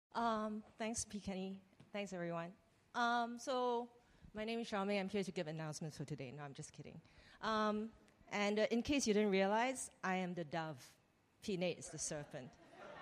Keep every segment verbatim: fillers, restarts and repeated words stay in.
Um, thanks, P. Kenny. Thanks, everyone. Um, so, my name is Charmaine. I'm here to give announcements for today. No, I'm just kidding. Um, and uh, in case you didn't realize, I am the dove. P. Nate is the serpent.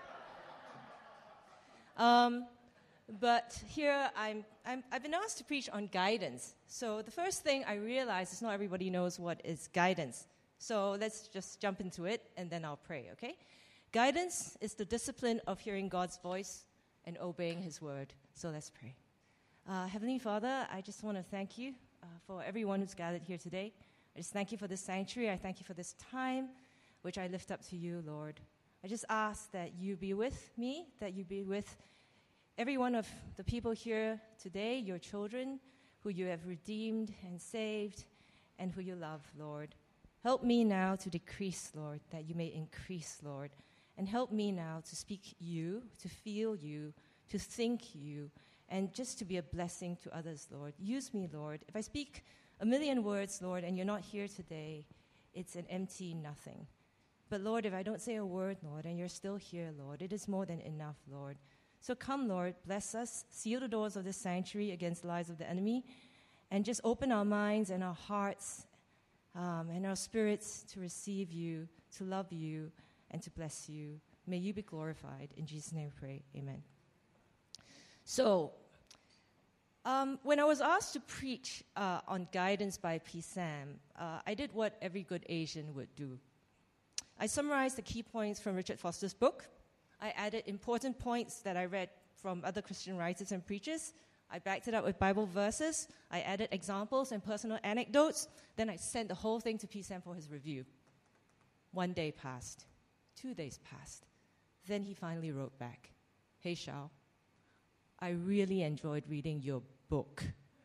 um, but here, I'm, I'm, I've been asked to preach on guidance. So, the first thing I realize is not everybody knows what is guidance. So, let's just jump into it, and then I'll pray, okay? Guidance is the discipline of hearing God's voice and obeying His word. So let's pray. Uh, Heavenly Father, I just want to thank you uh, for everyone who's gathered here today. I just thank you for this sanctuary. I thank you for this time, which I lift up to you, Lord. I just ask that you be with me, that you be with every one of the people here today, your children, who you have redeemed and saved, and who you love, Lord. Help me now to decrease, Lord, that you may increase, Lord. And help me now to speak you, to feel you, to think you, and just to be a blessing to others, Lord. Use me, Lord. If I speak a million words, Lord, and you're not here today, it's an empty nothing. But, Lord, if I don't say a word, Lord, and you're still here, Lord, it is more than enough, Lord. So come, Lord, bless us, seal the doors of this sanctuary against the lies of the enemy, and just open our minds and our hearts um, and our spirits to receive you, to love you, and to bless you. May you be glorified. In Jesus' name we pray. Amen. So, um, when I was asked to preach uh, on guidance by P. Sam, uh, I did what every good Asian would do. I summarized the key points from Richard Foster's book. I added important points that I read from other Christian writers and preachers. I backed it up with Bible verses. I added examples and personal anecdotes. Then I sent the whole thing to P. Sam for his review. One day passed. Two days passed. Then he finally wrote back, "Hey, Shao, I really enjoyed reading your book."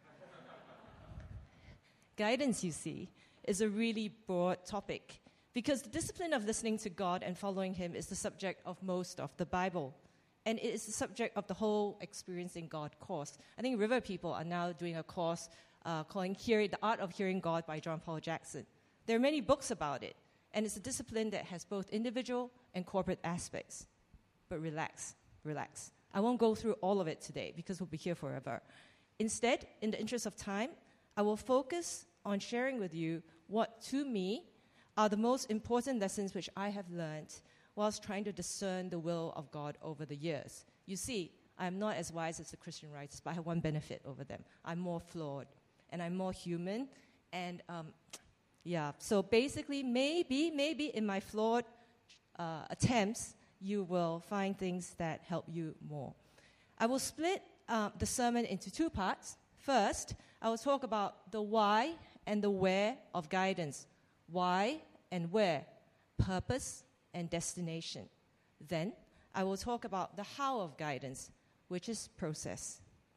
Guidance, you see, is a really broad topic because the discipline of listening to God and following Him is the subject of most of the Bible. And it is the subject of the whole Experiencing God course. I think River people are now doing a course uh, calling Hear, The Art of Hearing God by John Paul Jackson. There are many books about it. And it's a discipline that has both individual and corporate aspects. But relax, relax. I won't go through all of it today because we'll be here forever. Instead, in the interest of time, I will focus on sharing with you what, to me, are the most important lessons which I have learned whilst trying to discern the will of God over the years. You see, I'm not as wise as the Christian writers, but I have one benefit over them. I'm more flawed, and I'm more human, and um, Yeah, so basically, maybe, maybe in my flawed uh, attempts, you will find things that help you more. I will split uh, the sermon into two parts. First, I will talk about the why and the where of guidance. Why and where, purpose and destination. Then, I will talk about the how of guidance, which is process.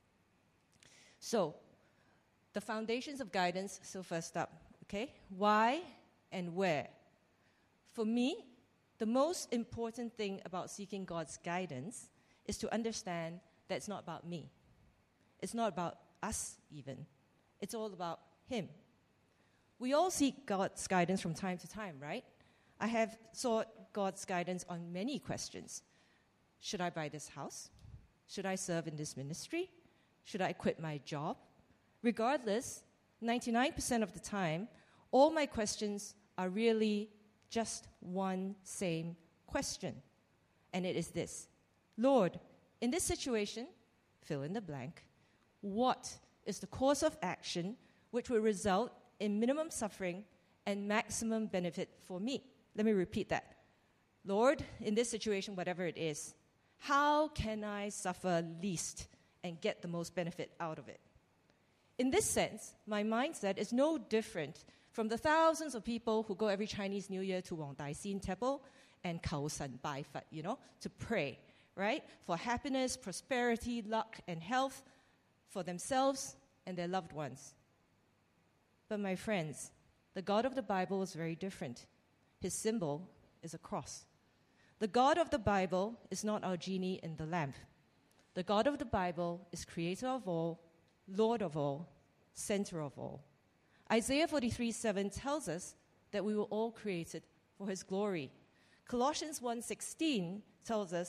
So, the foundations of guidance, so first up, okay, why and where? For me, the most important thing about seeking God's guidance is to understand that it's not about me. It's not about us even. It's all about Him. We all seek God's guidance from time to time, right? I have sought God's guidance on many questions. Should I buy this house? Should I serve in this ministry? Should I quit my job? Regardless, ninety-nine percent of the time, all my questions are really just one same question. And it is this: Lord, in this situation, fill in the blank, what is the course of action which will result in minimum suffering and maximum benefit for me? Let me repeat that. Lord, in this situation, whatever it is, how can I suffer least and get the most benefit out of it? In this sense, my mindset is no different from the thousands of people who go every Chinese New Year to Wang Dai Xin Temple and Kao San Bai Fat, you know, to pray, right? For happiness, prosperity, luck, and health for themselves and their loved ones. But my friends, the God of the Bible is very different. His symbol is a cross. The God of the Bible is not our genie in the lamp. The God of the Bible is creator of all, Lord of all, center of all. Isaiah forty-three seven tells us that we were all created for His glory. Colossians one sixteen tells us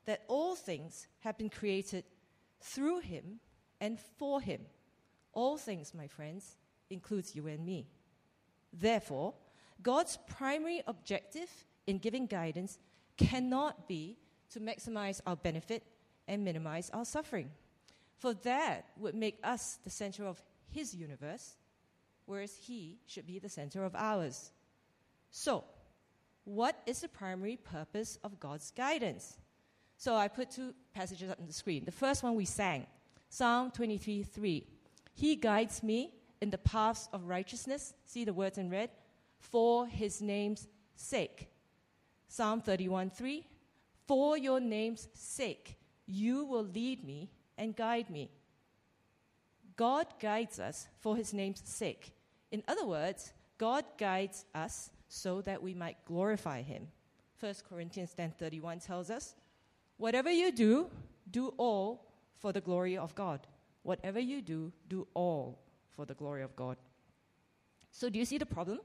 that all things have been created through him and for him. All things, my friends, includes you and me. Therefore, God's primary objective in giving guidance cannot be to maximize our benefit and minimize our suffering, for that would make us the center of his universe, whereas he should be the center of ours. So, what is the primary purpose of God's guidance? So I put two passages up on the screen. The first one we sang, Psalm twenty-three three. He guides me in the paths of righteousness. See the words in red? For his name's sake. Psalm thirty-one three. For your name's sake, you will lead me and guide me. God guides us for his name's sake. In other words, God guides us so that we might glorify him. First Corinthians ten thirty-one tells us, whatever you do, do all for the glory of God. Whatever you do, do all for the glory of God. So do you see the problem?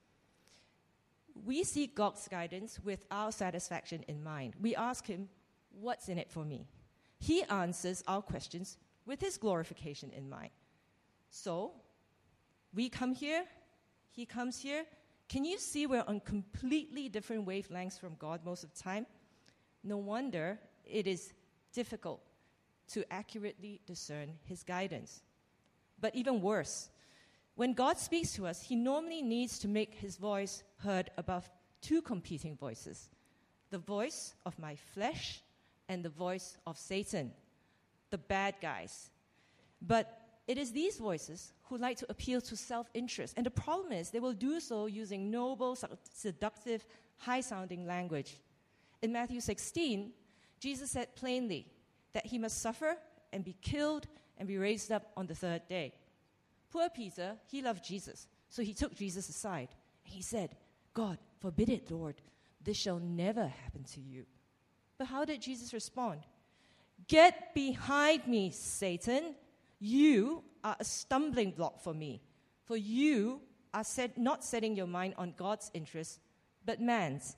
We seek God's guidance with our satisfaction in mind. We ask him, what's in it for me? He answers our questions with his glorification in mind. So, we come here, he comes here. Can you see we're on completely different wavelengths from God most of the time? No wonder it is difficult to accurately discern his guidance. But even worse, when God speaks to us, he normally needs to make his voice heard above two competing voices, the voice of my flesh and the voice of Satan, the bad guys. But it is these voices who like to appeal to self-interest. And the problem is they will do so using noble, seductive, high-sounding language. In Matthew sixteen, Jesus said plainly that he must suffer and be killed and be raised up on the third day. Poor Peter, he loved Jesus, so he took Jesus aside. And he said, God, forbid it, Lord. This shall never happen to you. But how did Jesus respond? Get behind me, Satan. You are a stumbling block for me, for you are set, not setting your mind on God's interests, but man's.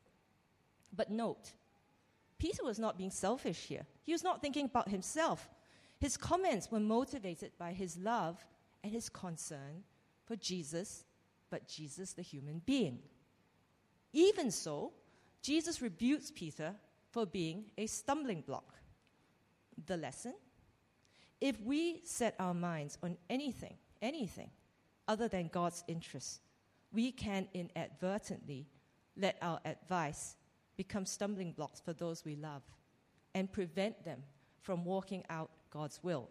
But note, Peter was not being selfish here. He was not thinking about himself. His comments were motivated by his love and his concern for Jesus, but Jesus the human being. Even so, Jesus rebukes Peter for being a stumbling block. The lesson? If we set our minds on anything, anything other than God's interests, we can inadvertently let our advice become stumbling blocks for those we love and prevent them from walking out God's will.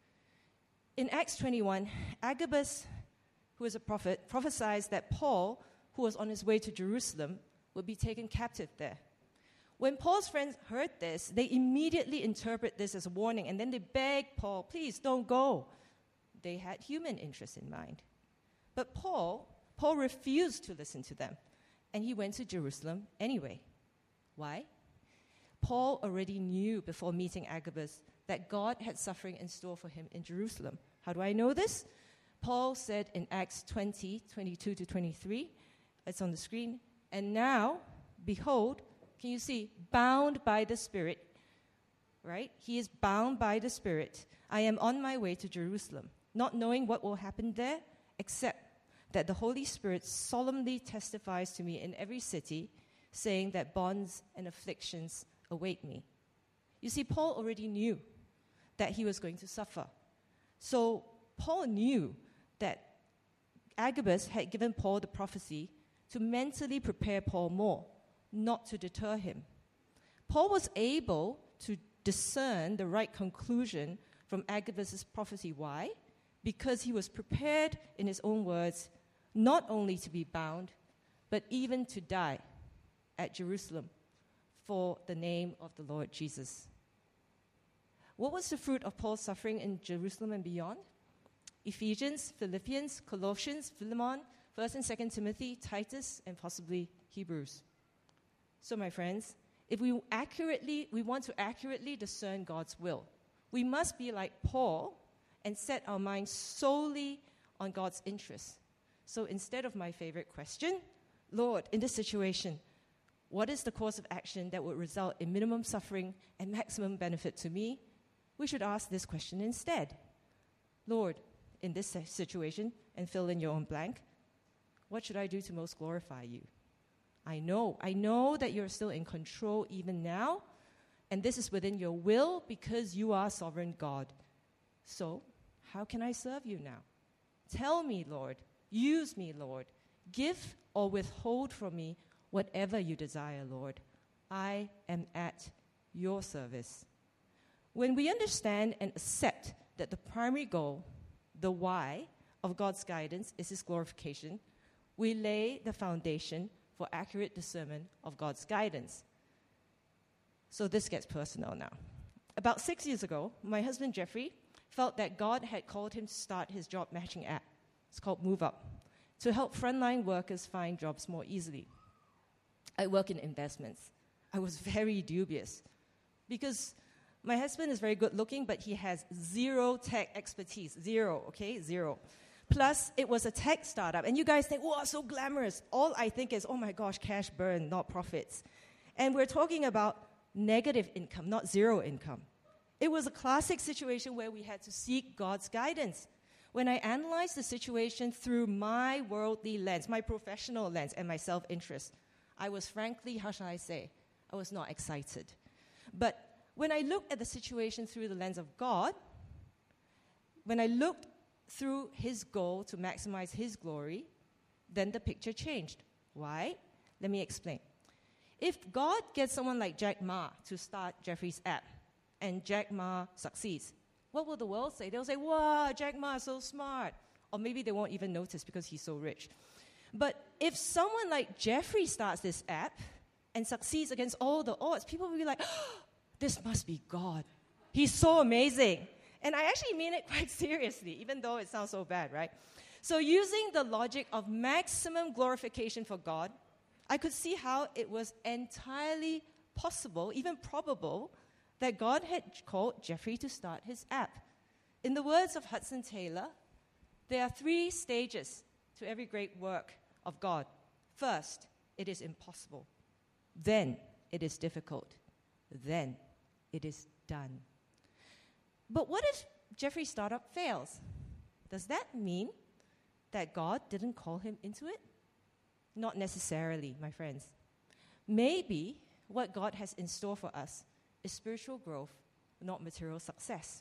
In Acts twenty-one, Agabus, who is a prophet, prophesied that Paul, who was on his way to Jerusalem, would be taken captive there. When Paul's friends heard this, they immediately interpret this as a warning, and then they begged Paul, please don't go. They had human interests in mind. But Paul, Paul refused to listen to them, and he went to Jerusalem anyway. Why? Paul already knew before meeting Agabus that God had suffering in store for him in Jerusalem. How do I know this? Paul said in Acts twenty, twenty-two to twenty-three, it's on the screen, and now, behold, can you see, bound by the Spirit, right? He is bound by the Spirit. I am on my way to Jerusalem, not knowing what will happen there, except that the Holy Spirit solemnly testifies to me in every city, saying that bonds and afflictions await me. You see, Paul already knew that he was going to suffer. So Paul knew that Agabus had given Paul the prophecy to mentally prepare Paul more, not to deter him. Paul was able to discern the right conclusion from Agabus' prophecy. Why? Because he was prepared, in his own words, not only to be bound, but even to die at Jerusalem for the name of the Lord Jesus. What was the fruit of Paul's suffering in Jerusalem and beyond? Ephesians, Philippians, Colossians, Philemon, First and Second Timothy, Titus, and possibly Hebrews. So, my friends, if we accurately, we want to accurately discern God's will, we must be like Paul and set our minds solely on God's interests. So instead of my favorite question, Lord, in this situation, What is the course of action that would result in minimum suffering and maximum benefit to me? We should ask this question instead. Lord, in this situation, and fill in your own blank, what should I do to most glorify you? I know, I know that you're still in control even now, and this is within your will because you are sovereign God. So, how can I serve you now? Tell me, Lord. Use me, Lord. Give or withhold from me whatever you desire, Lord. I am at your service. When we understand and accept that the primary goal, the why, of God's guidance is His glorification, we lay the foundation for accurate discernment of God's guidance. So this gets personal now. About six years ago, my husband Jeffrey felt that God had called him to start his job matching app. It's called Move Up, to help frontline workers find jobs more easily. I work in investments. I was very dubious because my husband is very good looking, but he has zero tech expertise. Zero, okay? Zero. Plus, it was a tech startup. And you guys think, wow, so glamorous. All I think is, oh my gosh, cash burn, not profits. And we're talking about negative income, not zero income. It was a classic situation where we had to seek God's guidance. When I analyzed the situation through my worldly lens, my professional lens, and my self-interest, I was frankly, how shall I say, I was not excited. But when I looked at the situation through the lens of God, when I looked through His goal to maximize His glory, then the picture changed. Why? Let me explain. If God gets someone like Jack Ma to start Jeffrey's app, and Jack Ma succeeds, what will the world say? They'll say, wow, Jack Ma is so smart. Or maybe they won't even notice because he's so rich. But if someone like Jeffrey starts this app and succeeds against all the odds, people will be like, oh, this must be God. He's so amazing. And I actually mean it quite seriously, even though it sounds so bad, right? So using the logic of maximum glorification for God, I could see how it was entirely possible, even probable, that God had called Jeffrey to start his app. In the words of Hudson Taylor, there are three stages to every great work of God. First, it is impossible. Then, it is difficult. Then, it is done. But what if Jeffrey's startup fails? Does that mean that God didn't call him into it? Not necessarily, my friends. Maybe what God has in store for us is spiritual growth, not material success.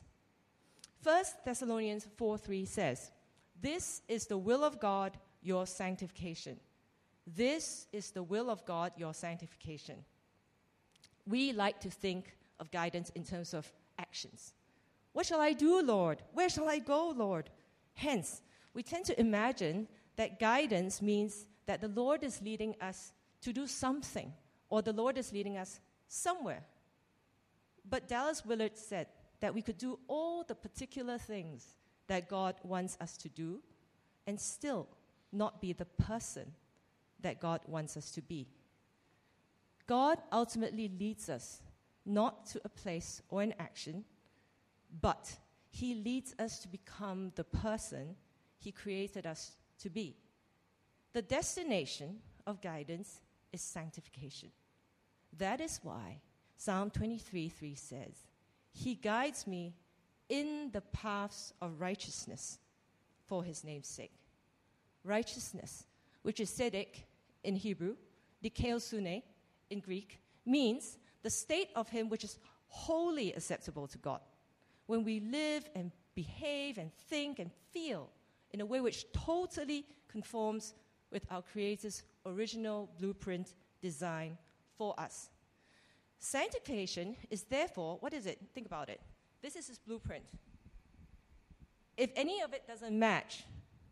First Thessalonians four three says, "This is the will of God, your sanctification." This is the will of God, your sanctification. We like to think of guidance in terms of actions. What shall I do, Lord? Where shall I go, Lord? Hence, we tend to imagine that guidance means that the Lord is leading us to do something, or the Lord is leading us somewhere. But Dallas Willard said that we could do all the particular things that God wants us to do and still not be the person that God wants us to be. God ultimately leads us not to a place or an action, but He leads us to become the person He created us to be. The destination of guidance is sanctification. That is why Psalm twenty-three three says, "He guides me in the paths of righteousness for His name's sake." Righteousness, which is tzedek in Hebrew, dikaiosune in Greek, means the state of Him which is wholly acceptable to God. When we live and behave and think and feel in a way which totally conforms with our Creator's original blueprint design for us. Sanctification is therefore, what is it? Think about it. This is His blueprint. If any of it doesn't match,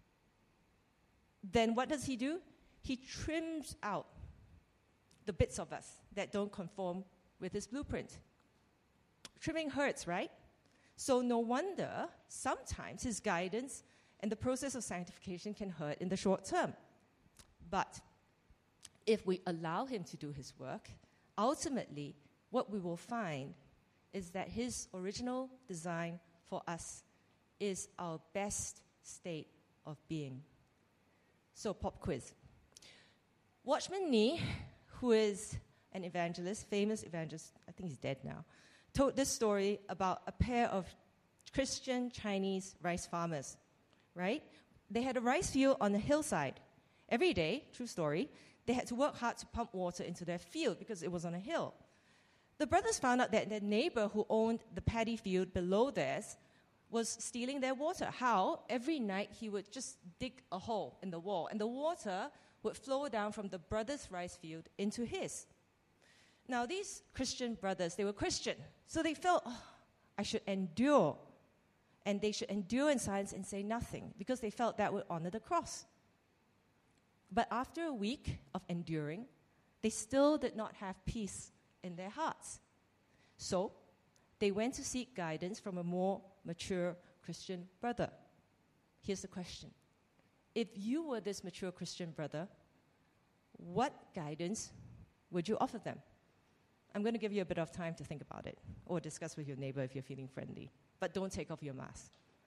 then what does He do? He trims out the bits of us that don't conform with His blueprint. Trimming hurts, right? So no wonder sometimes His guidance and the process of sanctification can hurt in the short term. But if we allow Him to do His work, ultimately what we will find is that His original design for us is our best state of being. So, pop quiz. Watchman Nee, who is an evangelist, famous evangelist, I think he's dead now, told this story about a pair of Christian Chinese rice farmers, right? They had a rice field on a hillside. Every day, true story, they had to work hard to pump water into their field because it was on a hill. The brothers found out that their neighbor who owned the paddy field below theirs was stealing their water. How? Every night he would just dig a hole in the wall, and the water would flow down from the brothers' rice field into his. Now, these Christian brothers, they were Christian, so they felt, oh, I should endure. And they should endure in silence and say nothing, because they felt that would honor the cross. But after a week of enduring, they still did not have peace in their hearts. So, they went to seek guidance from a more mature Christian brother. Here's the question. If you were this mature Christian brother, what guidance would you offer them? I'm going to give you a bit of time to think about it, or discuss with your neighbor if you're feeling friendly. But don't take off your mask.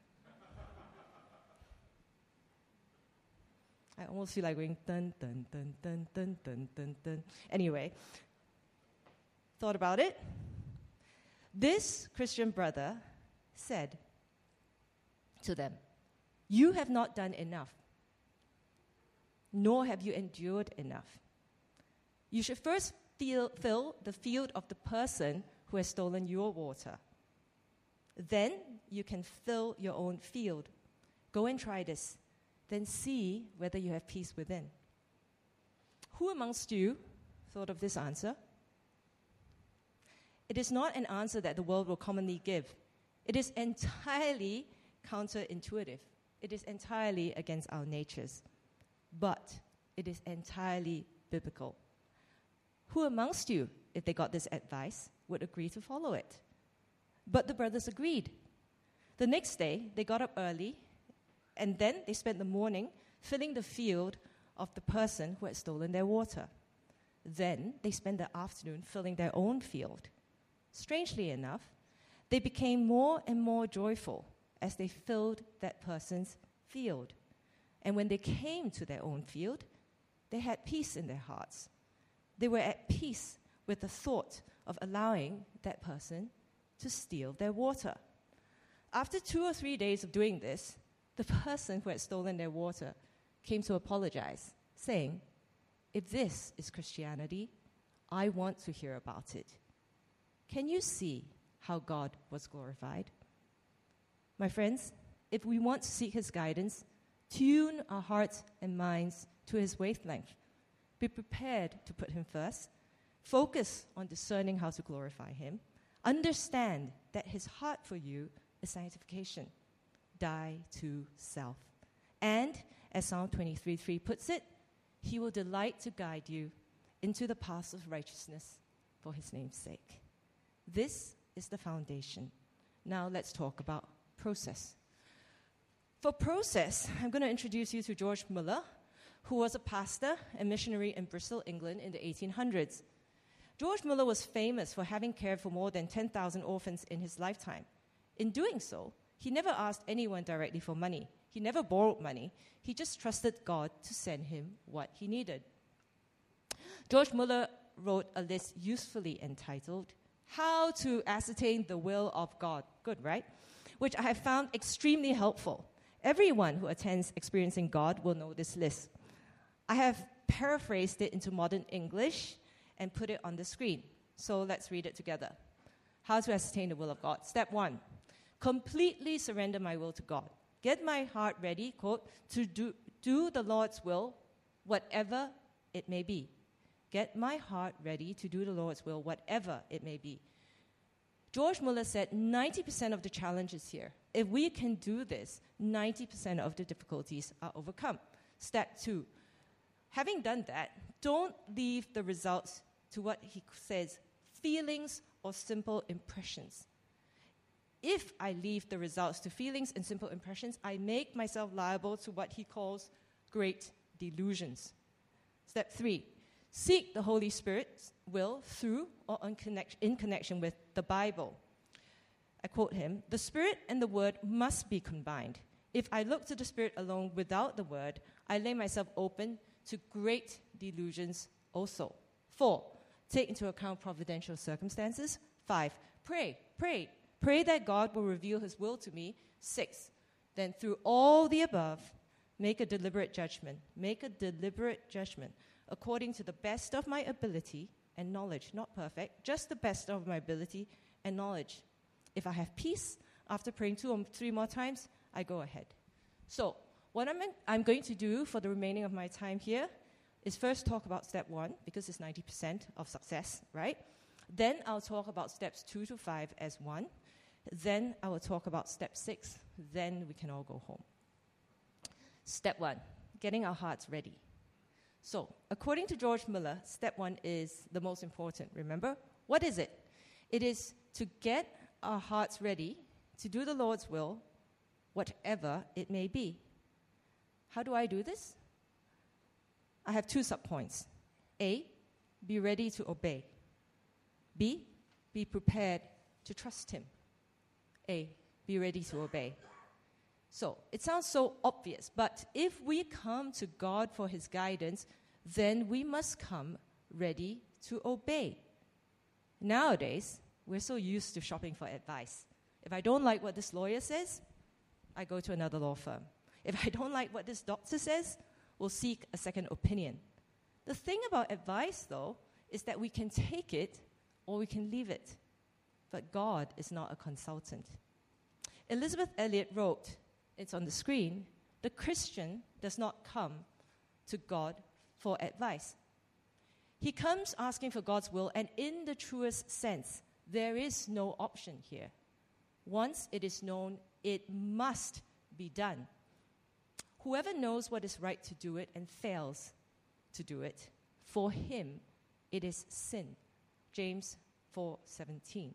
I almost feel like going dun dun dun dun dun dun dun dun. Anyway, thought about it. This Christian brother said to them, "You have not done enough, nor have you endured enough. You should first feel, fill the field of the person who has stolen your water. Then you can fill your own field. Go and try this. Then see whether you have peace within." Who amongst you thought of this answer? It is not an answer that the world will commonly give. It is entirely counterintuitive. It is entirely against our natures. But it is entirely biblical. Who amongst you, if they got this advice, would agree to follow it? But the brothers agreed. The next day, they got up early, and then they spent the morning filling the field of the person who had stolen their water. Then they spent the afternoon filling their own field. Strangely enough, they became more and more joyful as they filled that person's field. And when they came to their own field, they had peace in their hearts. They were at peace with the thought of allowing that person to steal their water. After two or three days of doing this, the person who had stolen their water came to apologize, saying, "If this is Christianity, I want to hear about it." Can you see how God was glorified? My friends, if we want to seek his guidance, tune our hearts and minds to his wavelength. Be prepared to put him first. Focus on discerning how to glorify him. Understand that his heart for you is sanctification. Die to self. And, as Psalm twenty-three three puts it, he will delight to guide you into the paths of righteousness for his name's sake. This is the foundation. Now let's talk about process. For process, I'm going to introduce you to George Muller, who was a pastor and missionary in Bristol, England in the eighteen hundreds. George Muller was famous for having cared for more than ten thousand orphans in his lifetime. In doing so, he never asked anyone directly for money. He never borrowed money. He just trusted God to send him what he needed. George Muller wrote a list usefully entitled, "How to Ascertain the Will of God." Good, right? Which I have found extremely helpful. Everyone who attends Experiencing God will know this list. I have paraphrased it into modern English and put it on the screen. So let's read it together. How to ascertain the will of God. Step one, completely surrender my will to God. Get my heart ready, quote, to do, do the Lord's will, whatever it may be. Get my heart ready to do the Lord's will, whatever it may be. George Muller said ninety percent of the challenge is here. If we can do this, ninety percent of the difficulties are overcome. Step two, having done that, don't leave the results to what he says, feelings or simple impressions. If I leave the results to feelings and simple impressions, I make myself liable to what he calls great delusions. Step three, seek the Holy Spirit's will through or in connection, in connection with the Bible. I quote him, "The Spirit and the Word must be combined. If I look to the Spirit alone without the Word, I lay myself open to great delusions also." Four, take into account providential circumstances. Five, pray, pray, pray that God will reveal his will to me. Six, then through all the above, make a deliberate judgment. Make a deliberate judgment according to the best of my ability and knowledge. Not perfect, just the best of my ability and knowledge. If I have peace after praying two or three more times, I go ahead. So, what I'm, in, I'm going to do for the remaining of my time here is first talk about step one, because it's ninety percent of success, right? Then I'll talk about steps two to five as one. Then I will talk about step six. Then we can all go home. Step one, getting our hearts ready. So, according to George Miller, step one is the most important, remember? What is it? It is to get our hearts ready to do the Lord's will, whatever it may be. How do I do this? I have two subpoints. A, be ready to obey. B, be prepared to trust him. A, be ready to obey. So, it sounds so obvious, but if we come to God for his guidance, then we must come ready to obey. Nowadays, we're so used to shopping for advice. If I don't like what this lawyer says, I go to another law firm. If I don't like what this doctor says, we'll seek a second opinion. The thing about advice, though, is that we can take it or we can leave it. But God is not a consultant. Elizabeth Elliot wrote, it's on the screen, the Christian does not come to God for advice. He comes asking for God's will, and in the truest sense, there is no option here. Once it is known, it must be done. Whoever knows what is right to do it and fails to do it, for him it is sin. James four seventeen.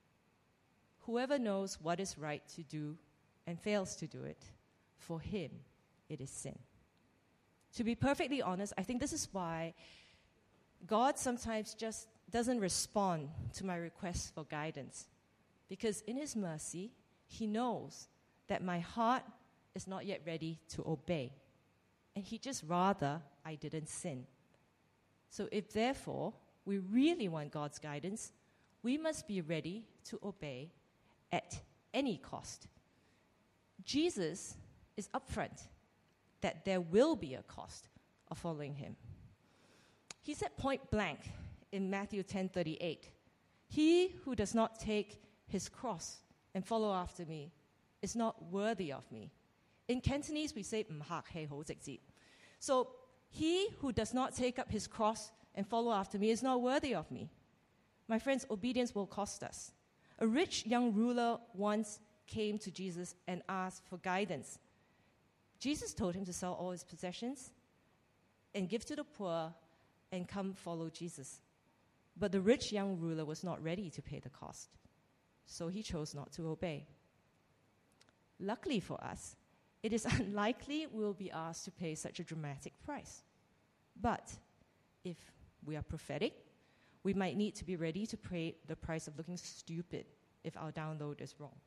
Whoever knows what is right to do and fails to do it, for him it is sin. To be perfectly honest, I think this is why God sometimes just doesn't respond to my requests for guidance. Because in his mercy, he knows that my heart is not yet ready to obey. And he just rather I didn't sin. So if therefore we really want God's guidance, we must be ready to obey at any cost. Jesus is upfront that there will be a cost of following him. He said point blank in Matthew ten thirty-eight, he who does not take his cross and follow after me is not worthy of me. In Cantonese, we say,唔客氣好直接. So, he who does not take up his cross and follow after me is not worthy of me. My friends, obedience will cost us. A rich young ruler once came to Jesus and asked for guidance. Jesus told him to sell all his possessions and give to the poor and come follow Jesus. But the rich young ruler was not ready to pay the cost, so he chose not to obey. Luckily for us, it is unlikely we will be asked to pay such a dramatic price. But if we are prophetic, we might need to be ready to pay the price of looking stupid if our download is wrong.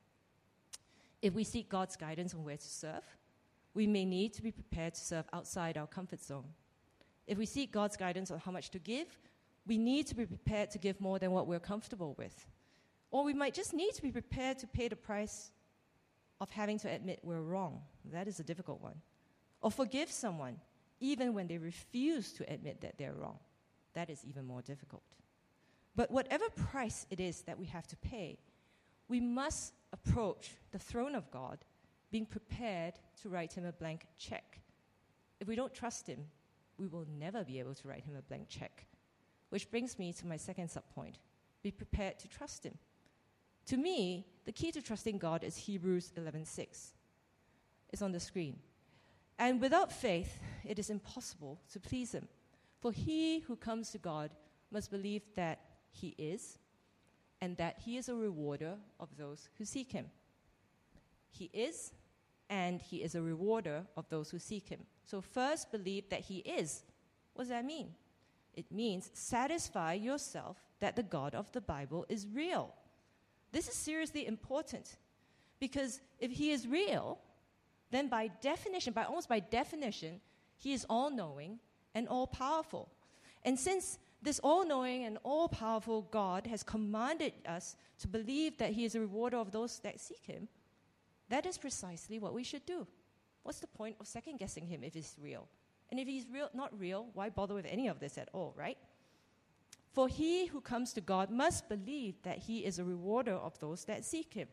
If we seek God's guidance on where to serve, we may need to be prepared to serve outside our comfort zone. If we seek God's guidance on how much to give, we need to be prepared to give more than what we're comfortable with. Or we might just need to be prepared to pay the price of having to admit we're wrong. That is a difficult one. Or forgive someone, even when they refuse to admit that they're wrong. That is even more difficult. But whatever price it is that we have to pay, we must approach the throne of God being prepared to write him a blank check. If we don't trust him, we will never be able to write him a blank check. Which brings me to my second subpoint. Be prepared to trust him. To me, the key to trusting God is Hebrews eleven six. It's on the screen. And without faith, it is impossible to please him. For he who comes to God must believe that he is, and that he is a rewarder of those who seek him. He is, and he is a rewarder of those who seek him. So first, believe that he is. What does that mean? It means satisfy yourself that the God of the Bible is real. This is seriously important, because if he is real, then by definition, by almost by definition, he is all-knowing and all-powerful. And since This all-knowing and all-powerful God has commanded us to believe that he is a rewarder of those that seek him. That is precisely what we should do. What's the point of second-guessing him if he's real? And if he's real, not real, why bother with any of this at all, right? For he who comes to God must believe that he is a rewarder of those that seek him.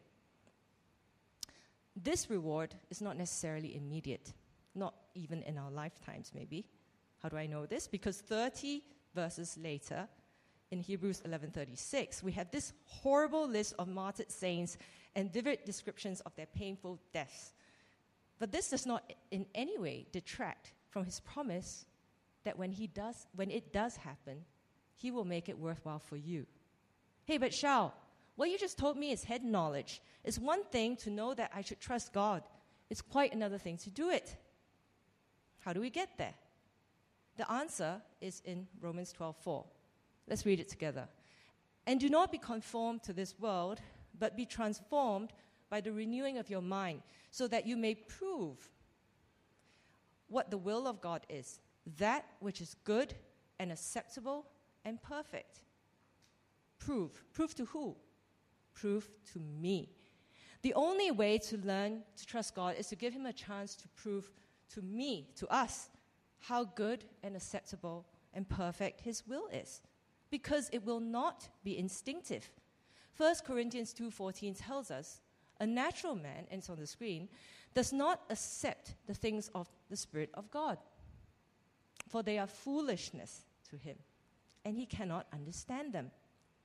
This reward is not necessarily immediate, not even in our lifetimes, maybe. How do I know this? Because thirty verses later, in Hebrews eleven thirty-six, we have this horrible list of martyred saints and vivid descriptions of their painful deaths. But this does not in any way detract from his promise that when he does, when it does happen, he will make it worthwhile for you. Hey, but Shao, what you just told me is head knowledge. It's one thing to know that I should trust God. It's quite another thing to do it. How do we get there? The answer is in Romans twelve four. Let's read it together. And do not be conformed to this world, but be transformed by the renewing of your mind, so that you may prove what the will of God is, that which is good and acceptable and perfect. Prove. Prove to who? Prove to me. The only way to learn to trust God is to give him a chance to prove to me, to us, how good and acceptable and perfect his will is, because it will not be instinctive. First Corinthians two fourteen tells us, a natural man, and it's on the screen, does not accept the things of the Spirit of God, for they are foolishness to him, and he cannot understand them.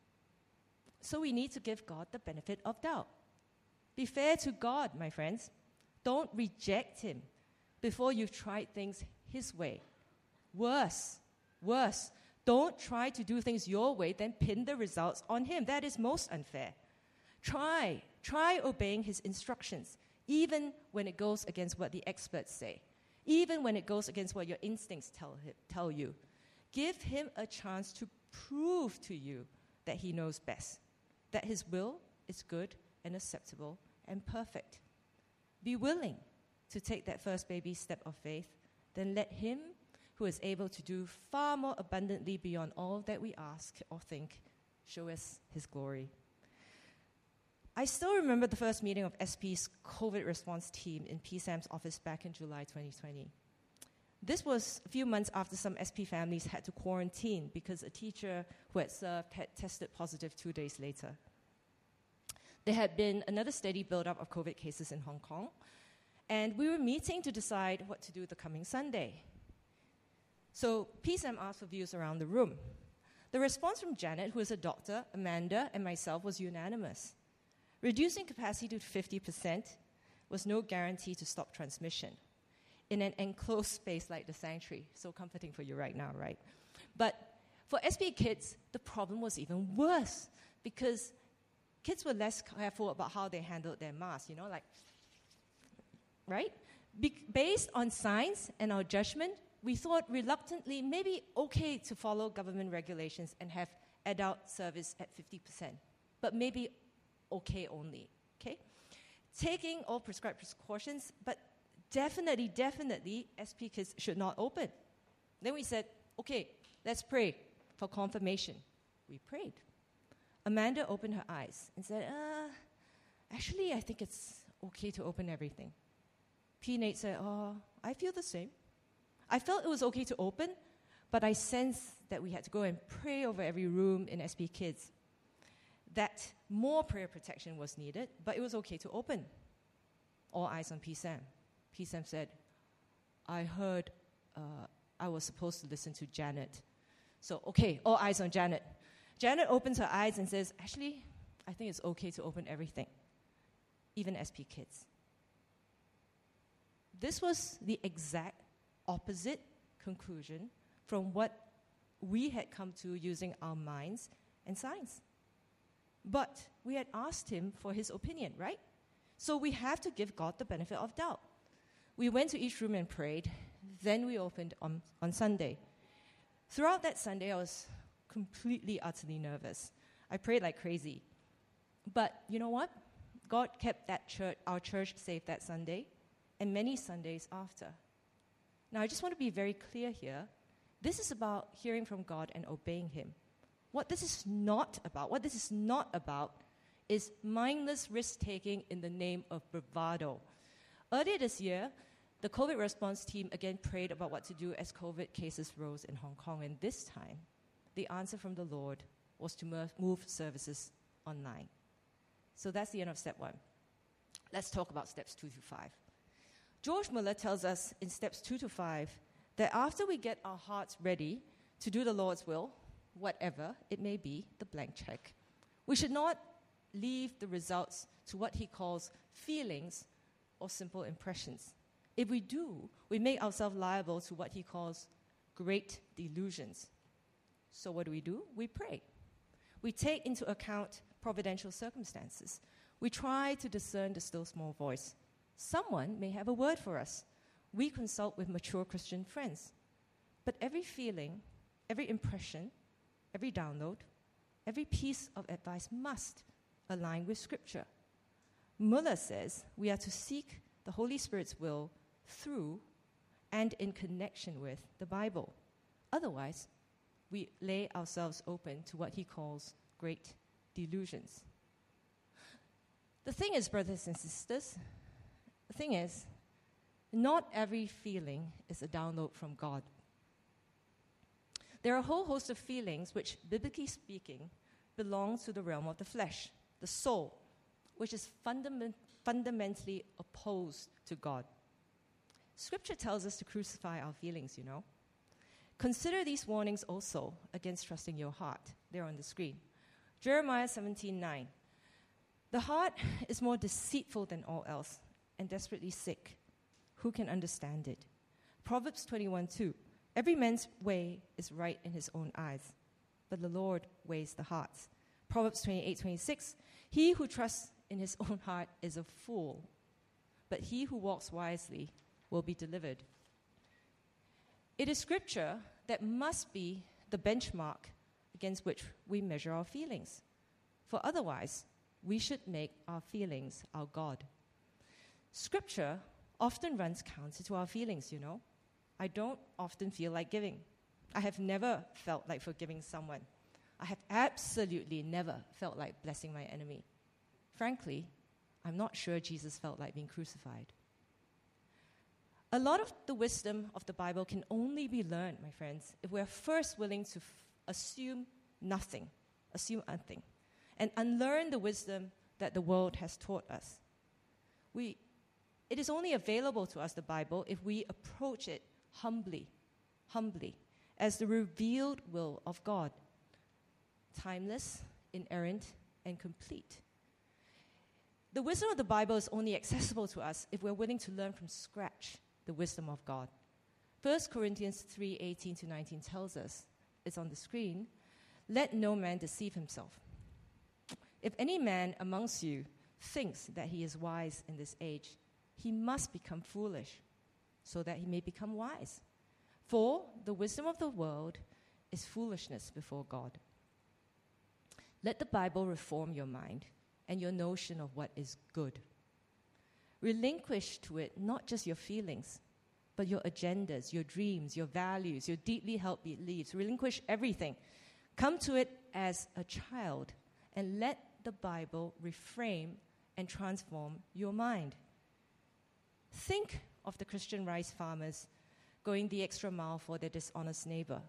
So we need to give God the benefit of doubt. Be fair to God, my friends. Don't reject him before you've tried things his way. Worse, worse, don't try to do things your way, then pin the results on him. That is most unfair. Try, try obeying his instructions, even when it goes against what the experts say, even when it goes against what your instincts tell, him, tell you. Give him a chance to prove to you that he knows best, that his will is good and acceptable and perfect. Be willing to take that first baby step of faith, then let him who is able to do far more abundantly beyond all that we ask or think show us his glory. I still remember the first meeting of S P's COVID response team in P SAM's office back in July twenty twenty. This was a few months after some S P families had to quarantine because a teacher who had served had tested positive two days later. There had been another steady buildup of COVID cases in Hong Kong, and we were meeting to decide what to do the coming Sunday. So P SAM asked for views around the room. The response from Janet, who is a doctor, Amanda, and myself was unanimous. Reducing capacity to fifty percent was no guarantee to stop transmission in an enclosed space like the sanctuary. So comforting for you right now, right? But for S P kids, the problem was even worse because kids were less careful about how they handled their masks, you know, like, right? Be- based on science and our judgment, we thought reluctantly maybe okay to follow government regulations and have adult service at fifty percent, but maybe okay only, okay? Taking all prescribed precautions, but definitely, definitely, S P kids should not open. Then we said, okay, let's pray for confirmation. We prayed. Amanda opened her eyes and said, uh, actually, I think it's okay to open everything. P. Nate said, oh, I feel the same. I felt it was okay to open, but I sensed that we had to go and pray over every room in S P Kids. That more prayer protection was needed, but it was okay to open. All eyes on P SAM. P SAM said, I heard uh, I was supposed to listen to Janet. So, okay, all eyes on Janet. Janet opens her eyes and says, actually, I think it's okay to open everything, even S P Kids. This was the exact opposite conclusion from what we had come to using our minds and science. But we had asked him for his opinion, right? So we have to give God the benefit of doubt. We went to each room and prayed. Then we opened on, on Sunday. Throughout that Sunday, I was completely, utterly nervous. I prayed like crazy. But you know what? God kept that church, our church safe that Sunday and many Sundays after. Now, I just want to be very clear here. This is about hearing from God and obeying Him. What this is not about, what this is not about, is mindless risk-taking in the name of bravado. Earlier this year, the COVID response team again prayed about what to do as COVID cases rose in Hong Kong, and this time, the answer from the Lord was to move services online. So that's the end of step one. Let's talk about steps two to five. George Muller tells us in steps two to five that after we get our hearts ready to do the Lord's will, whatever it may be, the blank check, we should not leave the results to what he calls feelings or simple impressions. If we do, we make ourselves liable to what he calls great delusions. So what do we do? We pray. We take into account providential circumstances. We try to discern the still small voice. Someone may have a word for us. We consult with mature Christian friends. But every feeling, every impression, every download, every piece of advice must align with Scripture. Muller says we are to seek the Holy Spirit's will through and in connection with the Bible. Otherwise, we lay ourselves open to what he calls great delusions. The thing is, brothers and sisters, the thing is, not every feeling is a download from God. There are a whole host of feelings which, biblically speaking, belong to the realm of the flesh, the soul, which is fundament- fundamentally opposed to God. Scripture tells us to crucify our feelings, you know. Consider these warnings also against trusting your heart. They're on the screen. Jeremiah seventeen nine. The heart is more deceitful than all else and desperately sick. Who can understand it? Proverbs twenty-one two. Every man's way is right in his own eyes, but the Lord weighs the hearts. Proverbs twenty-eight twenty-six. He who trusts in his own heart is a fool, but he who walks wisely will be delivered. It is Scripture that must be the benchmark against which we measure our feelings. For otherwise, we should make our feelings our God. Scripture often runs counter to our feelings, you know. I don't often feel like giving. I have never felt like forgiving someone. I have absolutely never felt like blessing my enemy. Frankly, I'm not sure Jesus felt like being crucified. A lot of the wisdom of the Bible can only be learned, my friends, if we're first willing to f- assume nothing, assume nothing, and unlearn the wisdom that the world has taught us. We, it is only available to us, the Bible, if we approach it humbly, humbly, as the revealed will of God, timeless, inerrant, and complete. The wisdom of the Bible is only accessible to us if we're willing to learn from scratch the wisdom of God. First Corinthians three eighteen to nineteen tells us, it's on the screen, let no man deceive himself. If any man amongst you thinks that he is wise in this age, he must become foolish, so that he may become wise. For the wisdom of the world is foolishness before God. Let the Bible reform your mind and your notion of what is good. Relinquish to it not just your feelings, but your agendas, your dreams, your values, your deeply held beliefs. Relinquish everything. Come to it as a child and let the Bible reframe and transform your mind. Think of the Christian rice farmers going the extra mile for their dishonest neighbor.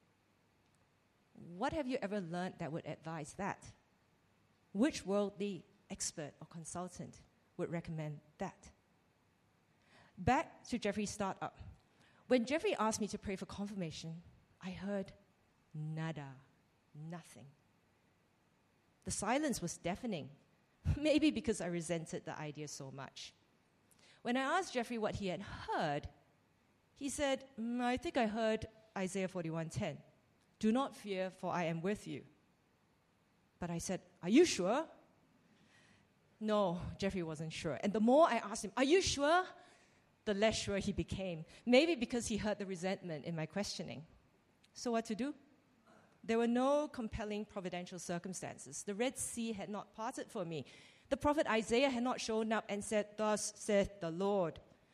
What have you ever learned that would advise that? Which worldly expert or consultant would recommend that? Back to Jeffrey's startup. When Jeffrey asked me to pray for confirmation, I heard nada, nothing. The silence was deafening, maybe because I resented the idea so much. When I asked Jeffrey what he had heard, he said, mm, I think I heard Isaiah forty-one ten. Do not fear, for I am with you. But I said, are you sure? No, Jeffrey wasn't sure. And the more I asked him, are you sure? The less sure he became. Maybe because he heard the resentment in my questioning. So what to do? There were no compelling providential circumstances. The Red Sea had not parted for me. The prophet Isaiah had not shown up and said, thus saith the Lord.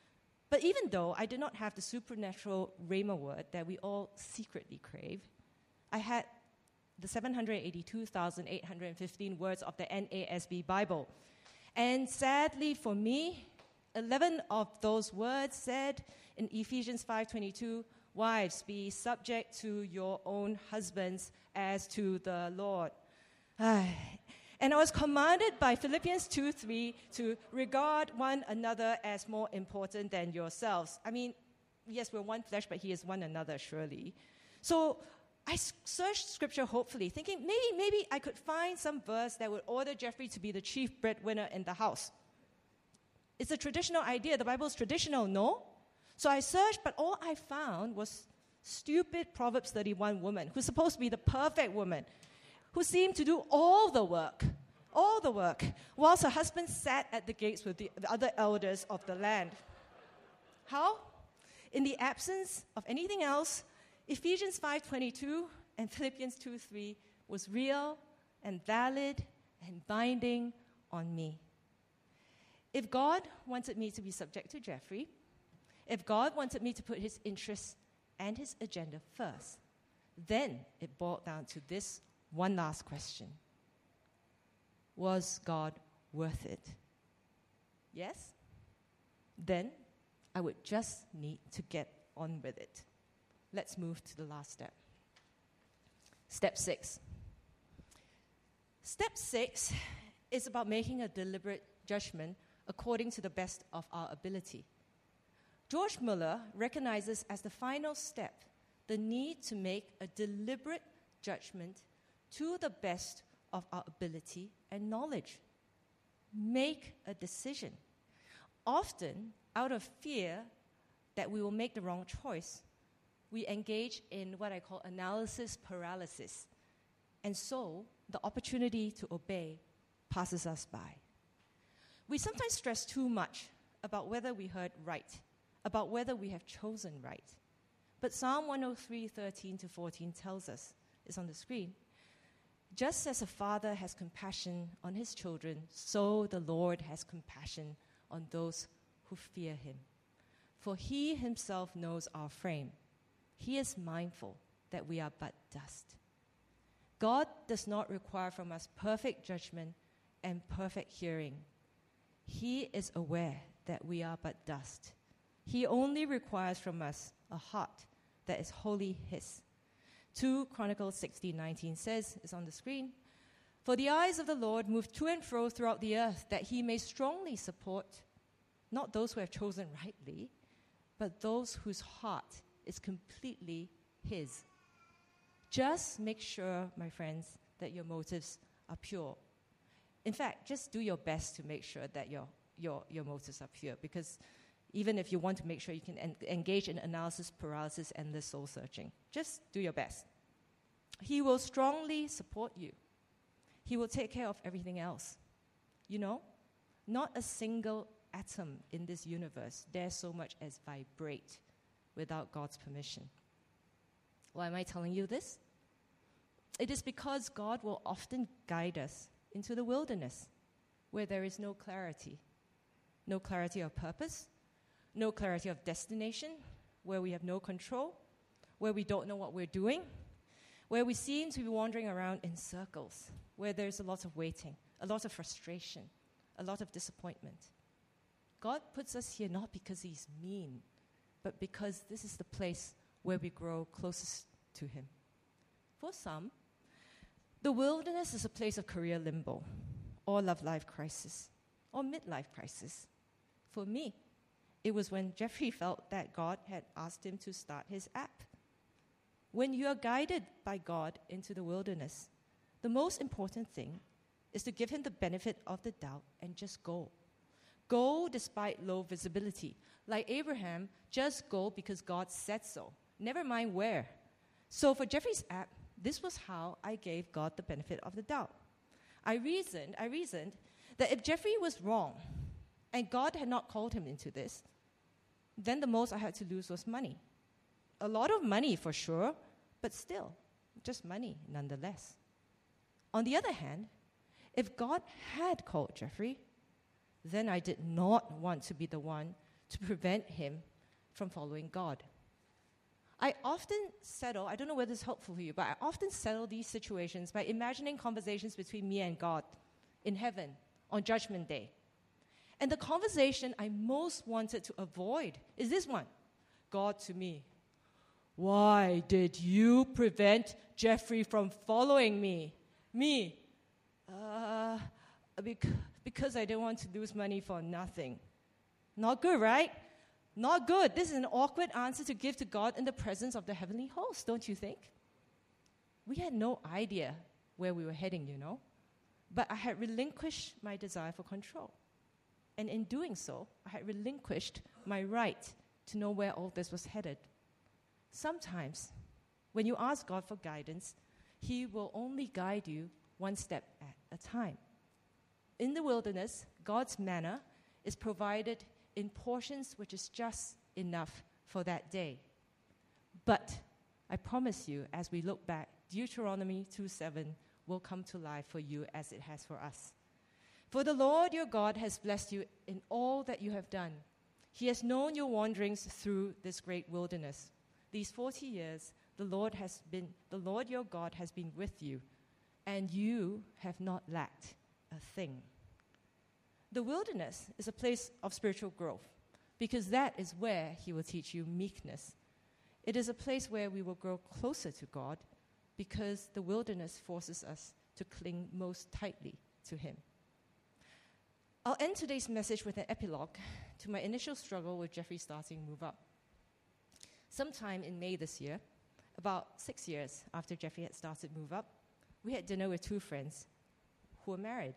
But even though I did not have the supernatural Rhema word that we all secretly crave, I had the seven hundred eighty-two thousand eight hundred fifteen words of the N A S B Bible. And sadly for me, eleven of those words said in Ephesians five twenty-two, wives, be subject to your own husbands as to the Lord. And I was commanded by Philippians two three to regard one another as more important than yourselves. I mean, yes, we're one flesh, but he is one another, surely. So I searched scripture hopefully, thinking maybe, maybe I could find some verse that would order Jeffrey to be the chief breadwinner in the house. It's a traditional idea. The Bible is traditional, no? So I searched, but all I found was stupid Proverbs thirty-one woman who's supposed to be the perfect woman, who seemed to do all the work, all the work, whilst her husband sat at the gates with the, the other elders of the land. How? In the absence of anything else, Ephesians five twenty-two and Philippians two three was real and valid and binding on me. If God wanted me to be subject to Jeffrey, if God wanted me to put his interests and his agenda first, then it boiled down to this one last question. Was God worth it? Yes? Then I would just need to get on with it. Let's move to the last step. Step six. Step six is about making a deliberate judgment according to the best of our ability. George Muller recognizes as the final step the need to make a deliberate judgment to the best of our ability and knowledge. Make a decision. Often, out of fear that we will make the wrong choice, we engage in what I call analysis paralysis. And so, the opportunity to obey passes us by. We sometimes stress too much about whether we heard right, about whether we have chosen right. But Psalm one oh three, thirteen to fourteen tells us, it's on the screen, just as a father has compassion on his children, so the Lord has compassion on those who fear him. For he himself knows our frame. He is mindful that we are but dust. God does not require from us perfect judgment and perfect hearing. He is aware that we are but dust. He only requires from us a heart that is wholly his. Second Chronicles sixteen nineteen says, is on the screen, for the eyes of the Lord move to and fro throughout the earth, that he may strongly support not those who have chosen rightly, but those whose heart is completely his. Just make sure, my friends, that your motives are pure. In fact, just do your best to make sure that your, your, your motives are pure, because even if you want to make sure you can en- engage in analysis paralysis and the soul searching, just do your best. He will strongly support you. He will take care of everything else. You know, not a single atom in this universe dares so much as vibrate without God's permission. Why am I telling you this? It is because God will often guide us into the wilderness where there is no clarity. No clarity of purpose, no clarity of destination, where we have no control, where we don't know what we're doing, where we seem to be wandering around in circles, where there's a lot of waiting, a lot of frustration, a lot of disappointment. God puts us here not because he's mean, but because this is the place where we grow closest to him. For some, the wilderness is a place of career limbo, or love-life crisis, or midlife crisis. For me, it was when Jeffrey felt that God had asked him to start his app. When you are guided by God into the wilderness, the most important thing is to give him the benefit of the doubt and just go. Go despite low visibility. Like Abraham, just go because God said so. Never mind where. So for Jeffrey's app, this was how I gave God the benefit of the doubt. I reasoned, I reasoned that if Jeffrey was wrong and God had not called him into this, then the most I had to lose was money. A lot of money for sure, but still, just money nonetheless. On the other hand, if God had called Jeffrey, then I did not want to be the one to prevent him from following God. I often settle, I don't know whether it's helpful for you, but I often settle these situations by imagining conversations between me and God in heaven on Judgment Day. And the conversation I most wanted to avoid is this one. God to me, why did you prevent Jeffrey from following me? Me, uh, bec- because I didn't want to lose money for nothing. Not good, right? Not good. This is an awkward answer to give to God in the presence of the heavenly host, don't you think? We had no idea where we were heading, you know. But I had relinquished my desire for control. And in doing so, I had relinquished my right to know where all this was headed. Sometimes, when you ask God for guidance, He will only guide you one step at a time. In the wilderness, God's manna is provided in portions which is just enough for that day. But I promise you, as we look back, Deuteronomy two seven will come to life for you as it has for us. For the Lord your God has blessed you in all that you have done. He has known your wanderings through this great wilderness. These forty years, the Lord has been, the Lord your God has been with you, and you have not lacked a thing. The wilderness is a place of spiritual growth, because that is where He will teach you meekness. It is a place where we will grow closer to God, because the wilderness forces us to cling most tightly to Him. I'll end today's message with an epilogue to my initial struggle with Jeffrey starting Move Up. Sometime in May this year, about six years after Jeffrey had started Move Up, we had dinner with two friends who were married.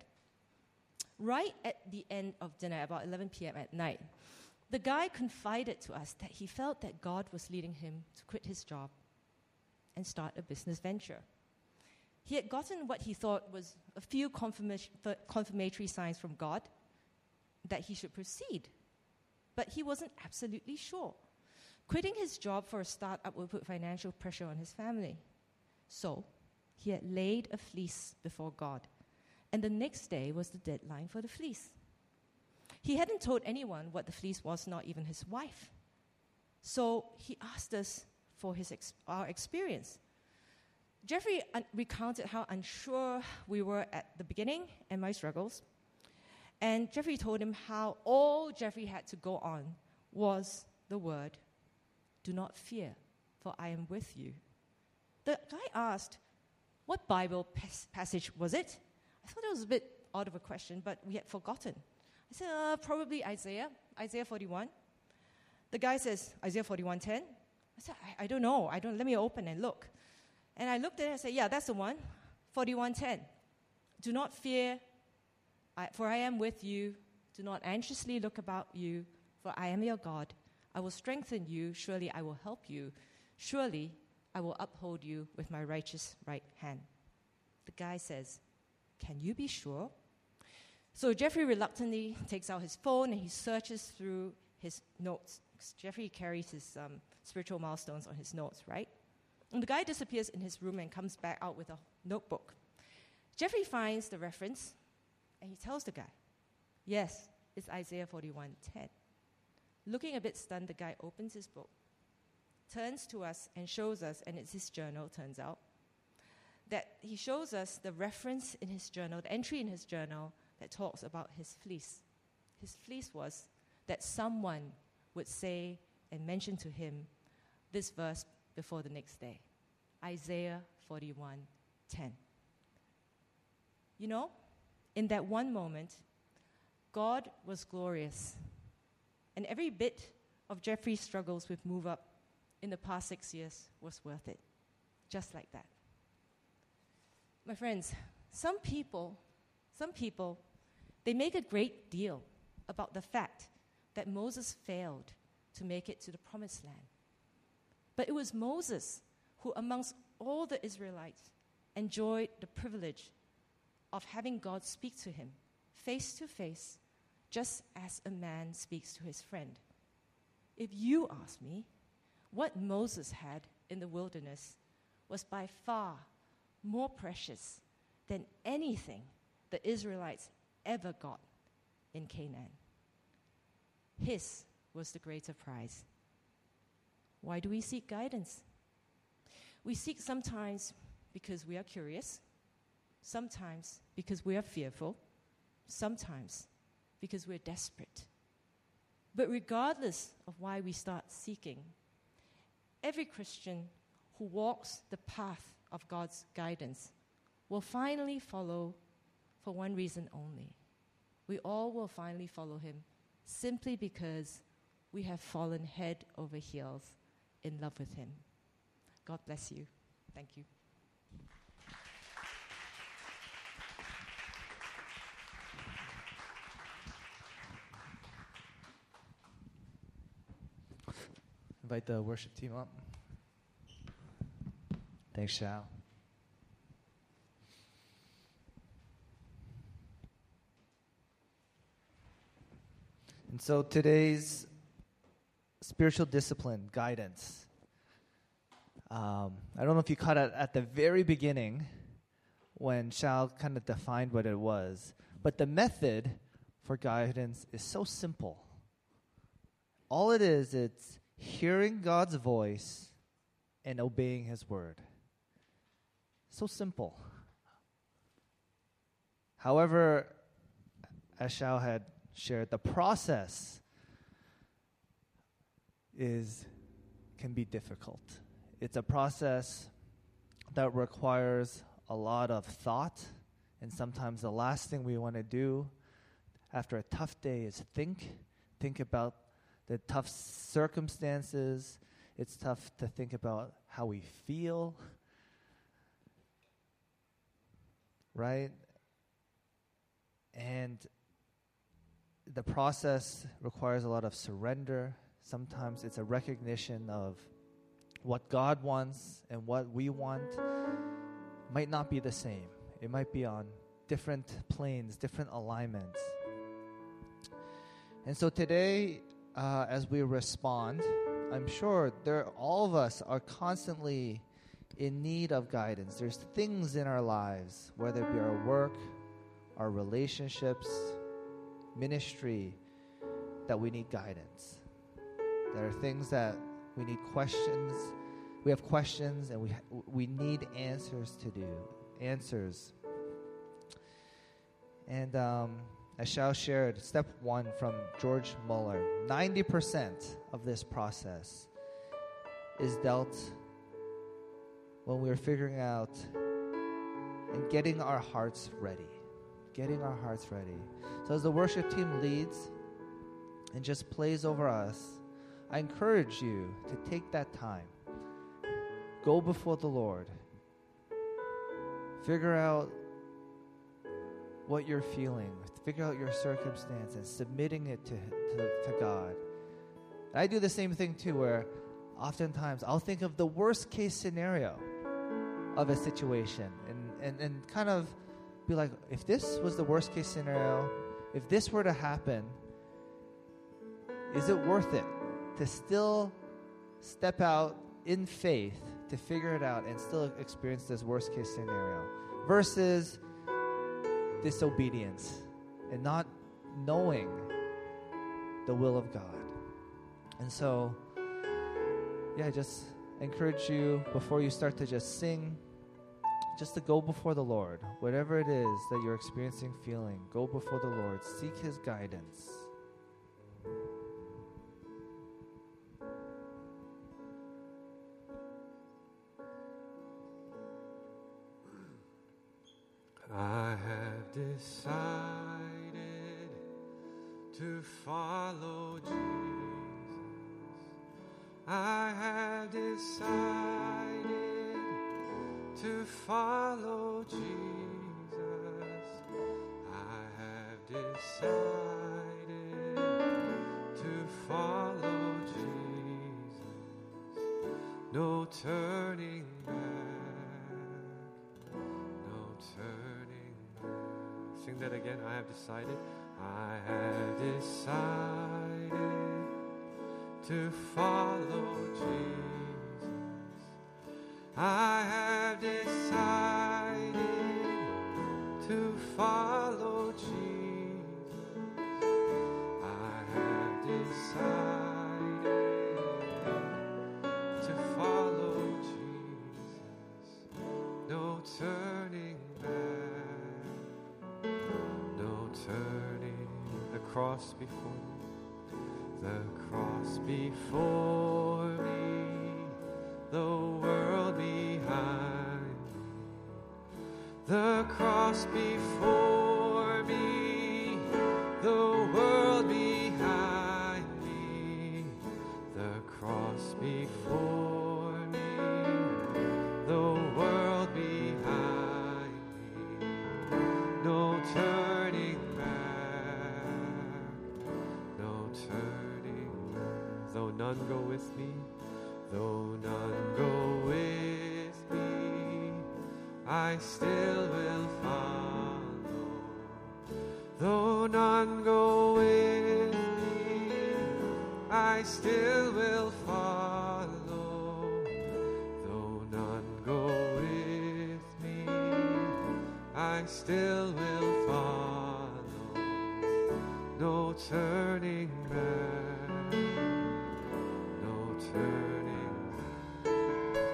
Right at the end of dinner, about eleven p.m. at night, the guy confided to us that he felt that God was leading him to quit his job and start a business venture. He had gotten what he thought was a few confirmation, confirmatory signs from God that he should proceed, but he wasn't absolutely sure. Quitting his job for a startup would put financial pressure on his family. So he had laid a fleece before God, and the next day was the deadline for the fleece. He hadn't told anyone what the fleece was, not even his wife. So he asked us for his ex- our experience. Jeffrey un- recounted how unsure we were at the beginning and my struggles. And Jeffrey told him how all Jeffrey had to go on was the word, "Do not fear, for I am with you." The guy asked, what Bible pas- passage was it? I thought it was a bit odd of a question, but we had forgotten. I said, uh, probably Isaiah, Isaiah forty-one. The guy says, Isaiah forty-one ten. I said, I, I don't know. I don't. Let me open and look. And I looked at it and said, yeah, that's the one, forty-one ten. Do not fear, I, for I am with you. Do not anxiously look about you, for I am your God. I will strengthen you. Surely I will help you. Surely I will uphold you with my righteous right hand. The guy says, can you be sure? So Jeffrey reluctantly takes out his phone and he searches through his notes. Jeffrey carries his um, spiritual milestones on his notes, right? And the guy disappears in his room and comes back out with a notebook. Jeffrey finds the reference and he tells the guy, yes, it's Isaiah forty-one ten. Looking a bit stunned, the guy opens his book, turns to us and shows us, and it's his journal, turns out, that he shows us the reference in his journal, the entry in his journal that talks about his fleece. His fleece was that someone would say and mention to him this verse before the next day, Isaiah forty-one ten. You know, in that one moment, God was glorious. And every bit of Jeffrey's struggles with Move Up in the past six years was worth it. Just like that. My friends, some people, some people, they make a great deal about the fact that Moses failed to make it to the promised land. But it was Moses who, amongst all the Israelites, enjoyed the privilege of having God speak to him face to face, just as a man speaks to his friend. If you ask me, what Moses had in the wilderness was by far more precious than anything the Israelites ever got in Canaan. His was the greater prize. Why do we seek guidance? We seek sometimes because we are curious, sometimes because we are fearful, sometimes because we're desperate. But regardless of why we start seeking, every Christian who walks the path of God's guidance will finally follow for one reason only. We all will finally follow him simply because we have fallen head over heels in love with him. God bless you. Thank you. Invite the worship team up. Thanks, Shao. And so today's spiritual discipline, guidance. Um, I don't know if you caught it at the very beginning when Shao kind of defined what it was, but the method for guidance is so simple. All it is, it's hearing God's voice and obeying his word. So simple. However, as Shao had shared, the process is can be difficult. It's a process that requires a lot of thought, and sometimes the last thing we want to do after a tough day is think, think about the tough circumstances. It's tough to think about how we feel, right? And the process requires a lot of surrender. Sometimes it's a recognition of what God wants and what we want might not be the same. It might be on different planes, different alignments. And so today, uh, as we respond, I'm sure there, all of us are constantly in need of guidance. There's things in our lives, whether it be our work, our relationships, ministry, that we need guidance. There are things that we need questions. We have questions, and we ha- we need answers to do answers. And um, as Shao shared, step one from George Muller: ninety percent of this process is dealt when we are figuring out and getting our hearts ready. Getting our hearts ready. So as the worship team leads and just plays over us, I encourage you to take that time. Go before the Lord. Figure out what you're feeling. Figure out your circumstance and submitting it to, to, to God. And I do the same thing too, where oftentimes I'll think of the worst case scenario of a situation and, and, and kind of be like, if this was the worst case scenario, if this were to happen, is it worth it to still step out in faith to figure it out and still experience this worst case scenario versus disobedience and not knowing the will of God? And so, yeah, I just encourage you before you start to just sing, just to go before the Lord. Whatever it is that you're experiencing, feeling, go before the Lord. Seek his guidance. I have decided to follow Jesus. I have decided to follow Jesus. I have decided to follow Jesus. No turning back. No turning back. Sing that again. I have decided. I have decided to follow Jesus. I have decided to follow Jesus. I have decided cross before me, the cross before me, the world behind me, the cross before me, the world behind me, the cross before me, the world behind me, no turning back, no turning back. Though none go with me, though none go with me, I still will follow. Though none go with me, I still will follow. Though none go with me, I still will follow. No turning back, no turning back.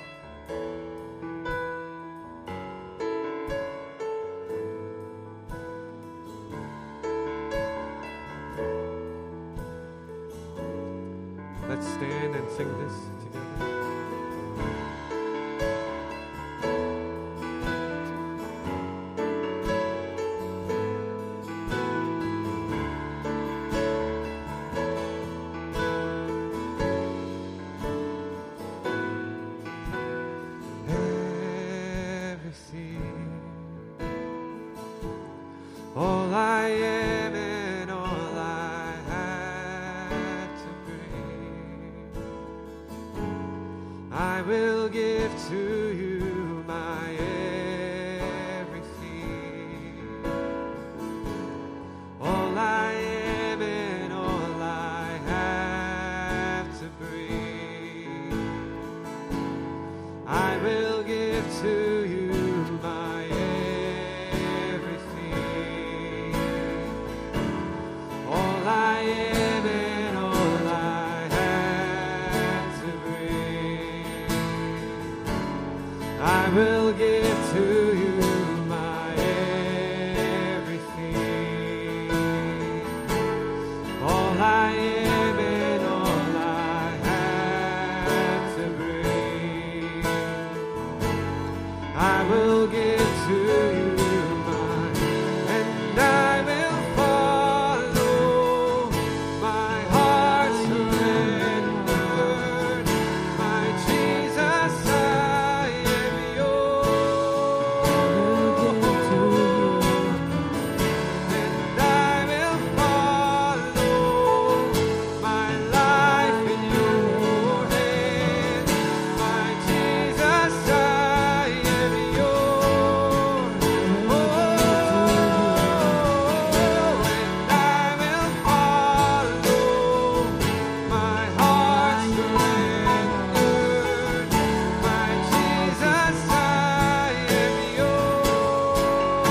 Let's stand and sing this together. Everything, all I am and all I have to bring, I will give to you my everything. All I am and all I have to bring, I will give to you my everything. All I am and all I have to bring, I will give to you my everything. All I am and all I have to bring, I will give to you my, and I will follow my heart surrendered. My Jesus, I am yours. And I will follow my life in your hands. My Jesus, I am yours. Oh, and I will follow my heart surrendered. My Jesus, I am yours.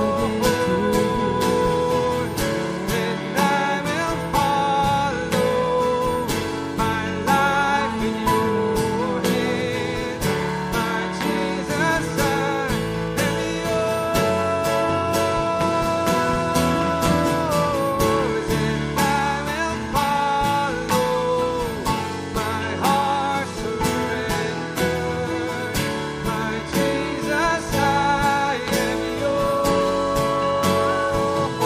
And I will follow my life in your hands. My Jesus, I am yours. And I will follow my heart surrendered. My Jesus, I am yours.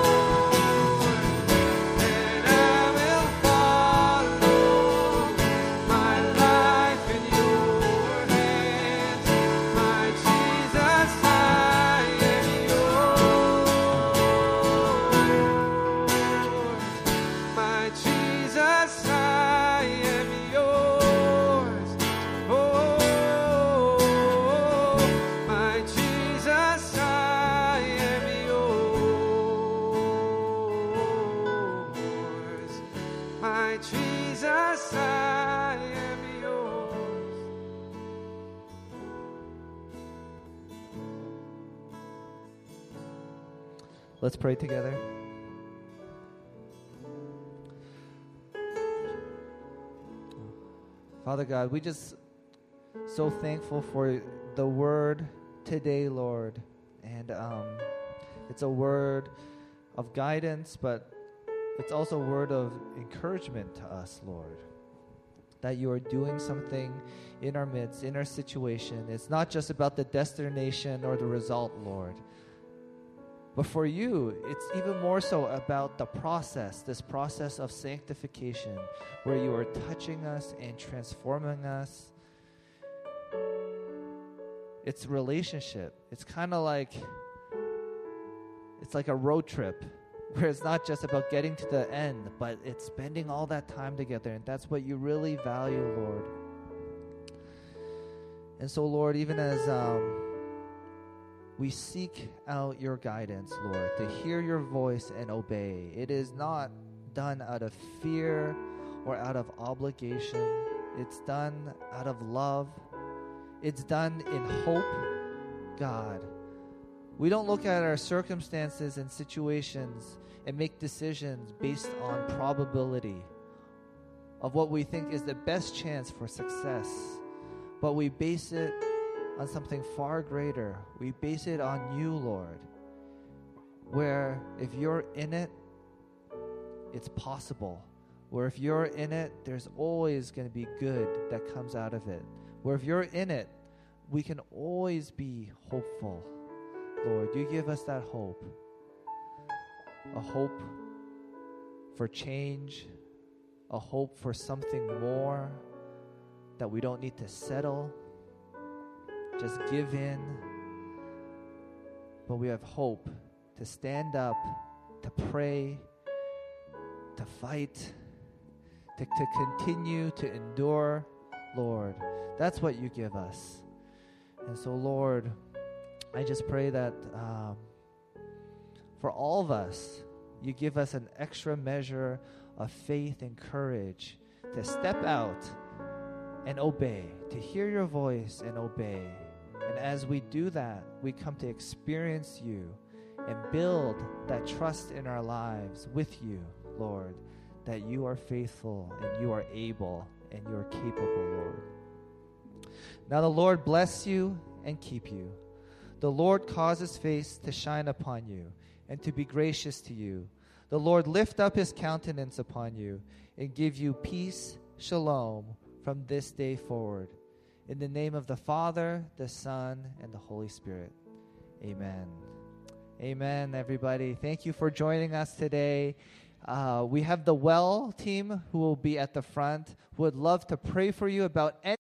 And I will follow my life in your hands. My Jesus, I am yours. My Jesus, I am yours. Oh, my Jesus, I am yours. My Jesus, I am yours. Let's pray together. Father God, we just so thankful for the word today, Lord. And um, it's a word of guidance, but it's also a word of encouragement to us, Lord, that you are doing something in our midst, in our situation. It's not just about the destination or the result, Lord. But for you, it's even more so about the process, this process of sanctification, where you are touching us and transforming us. It's relationship. It's kind of like, it's like a road trip, where it's not just about getting to the end, but it's spending all that time together, and that's what you really value, Lord. And so, Lord, even as um, we seek out your guidance, Lord, to hear your voice and obey, it is not done out of fear or out of obligation. It's done out of love. It's done in hope, God. We don't look at our circumstances and situations and make decisions based on probability of what we think is the best chance for success, but we base it on something far greater. We base it on you, Lord, where if you're in it, it's possible. Where if you're in it, there's always going to be good that comes out of it. Where if you're in it, we can always be hopeful. Lord, you give us that hope. A hope for change. A hope for something more, that we don't need to settle. Just give in. But we have hope to stand up, to pray, to fight, to, to continue to endure, Lord. That's what you give us. And so, Lord, I just pray that um, for all of us, you give us an extra measure of faith and courage to step out and obey, to hear your voice and obey. And as we do that, we come to experience you and build that trust in our lives with you, Lord, that you are faithful and you are able and you are capable, Lord. Now the Lord bless you and keep you. The Lord cause his face to shine upon you and to be gracious to you. The Lord lift up his countenance upon you and give you peace, shalom, from this day forward. In the name of the Father, the Son, and the Holy Spirit. Amen. Amen, everybody. Thank you for joining us today. Uh, we have the Well team who will be at the front, who would love to pray for you about any